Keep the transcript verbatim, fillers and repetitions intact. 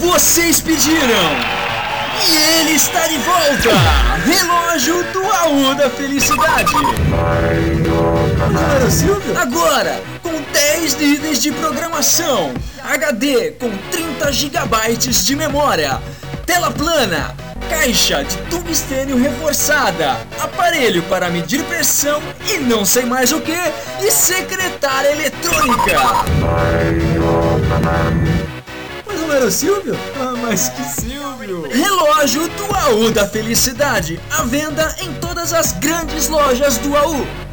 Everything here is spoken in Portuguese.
Vocês pediram! E ele está de volta! Relógio do A U da Felicidade! Mas, Silvio? Agora, com dez níveis de programação, H D com trinta gigabytes de memória, tela plana, caixa de tungstênio reforçada, aparelho para medir pressão e não sei mais o que, e secretária eletrônica! Mas não era o Silvio? Ah, mas que Silvio! Relógio do A U da Felicidade, à venda em todas as grandes lojas do A U.